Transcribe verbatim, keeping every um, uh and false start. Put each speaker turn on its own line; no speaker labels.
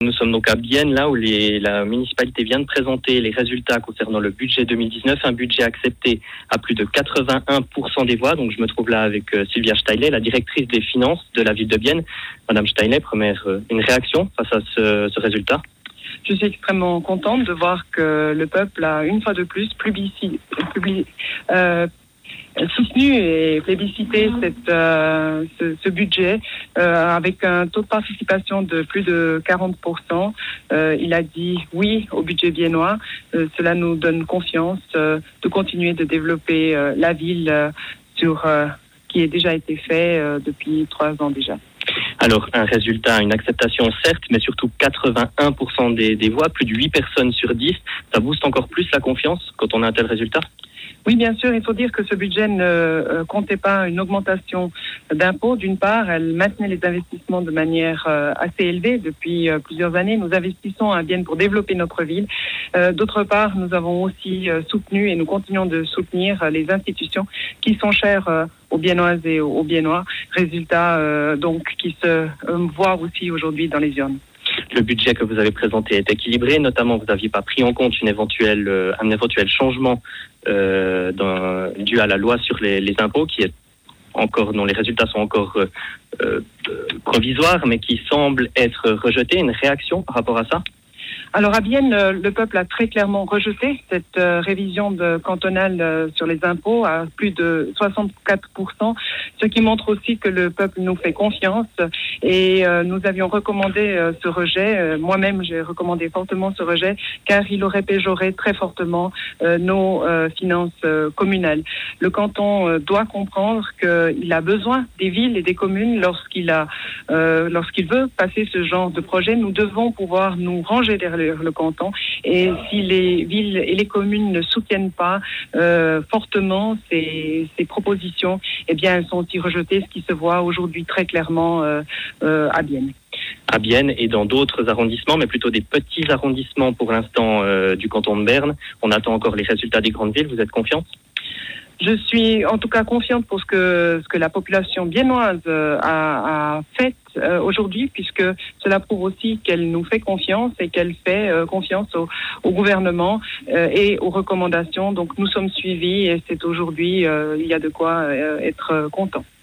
Nous sommes donc à Bienne, là où les, la municipalité vient de présenter les résultats concernant le budget deux mille dix-neuf, un budget accepté à plus de quatre-vingt-un pour cent des voix. Donc je me trouve là avec euh, Sylvia Steinley, la directrice des finances de la ville de Bienne. Madame Steinley, première, euh, une réaction face à ce, ce résultat?
Je suis extrêmement contente de voir que le peuple a une fois de plus publici, publi, euh, soutenu et plébiscité cette, euh, ce, ce budget euh, avec un taux de participation de plus de quarante pour cent. Euh, il a dit oui au budget biennois. Euh, cela nous donne confiance euh, de continuer de développer euh, la ville euh, sur euh, qui a déjà été fait euh, depuis trois ans déjà.
Alors, un résultat, une acceptation certes, mais surtout quatre-vingt-un pour cent des, des voix, plus de huit personnes sur dix. Ça booste encore plus la confiance quand on a un tel résultat?
Oui, bien sûr, il faut dire que ce budget ne euh, comptait pas une augmentation d'impôts. D'une part, elle maintenait les investissements de manière euh, assez élevée depuis euh, plusieurs années. Nous investissons à Bienne pour développer notre ville. Euh, d'autre part, nous avons aussi euh, soutenu et nous continuons de soutenir euh, les institutions qui sont chères euh, aux Biennoises et aux, aux Biennois. Résultat euh, donc qui se euh, voit aussi aujourd'hui dans les urnes.
Le budget que vous avez présenté est équilibré, notamment vous n'aviez pas pris en compte une éventuelle, euh, un éventuel changement euh, d'un, dû à la loi sur les, les impôts, qui est encore, dont les résultats sont encore euh, euh, provisoires, mais qui semble être rejeté. Une réaction par rapport à ça?
Alors à Bienne, le peuple a très clairement rejeté cette euh, révision de cantonale euh, sur les impôts à plus de soixante-quatre pour cent, ce qui montre aussi que le peuple nous fait confiance et euh, nous avions recommandé euh, ce rejet. Euh, moi-même, j'ai recommandé fortement ce rejet car il aurait péjoré très fortement euh, nos euh, finances euh, communales. Le canton euh, doit comprendre qu'il a besoin des villes et des communes lorsqu'il a, euh, lorsqu'il veut passer ce genre de projet. Nous devons pouvoir nous ranger derrière le, le canton et si les villes et les communes ne soutiennent pas euh, fortement ces, ces propositions, eh bien elles sont aussi rejetées, ce qui se voit aujourd'hui très clairement euh, euh, à Bienne.
À Bienne et dans d'autres arrondissements, mais plutôt des petits arrondissements pour l'instant euh, du canton de Berne. On attend encore les résultats des grandes villes. Vous êtes confiante?
Je suis en tout cas confiante pour ce que, ce que la population biennoise euh, a, a fait euh, aujourd'hui, puisque cela prouve aussi qu'elle nous fait confiance et qu'elle fait euh, confiance au, au gouvernement euh, et aux recommandations. Donc nous sommes suivis et c'est aujourd'hui, euh, il y a de quoi euh, être content.